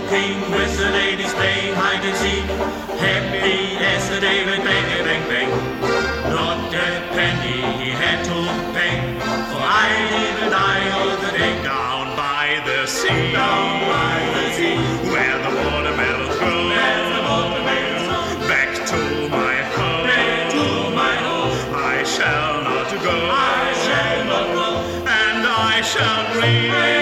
walking with the ladies playing hide and seek. Happy as the day went bang, bang, bang. Not a penny he had to pay, for I'd even die all the day down by the sea. Down by the sea, where the watermelons grow. Back to my home. Back to my home. I shall not go. I shall not go. And I shall breathe.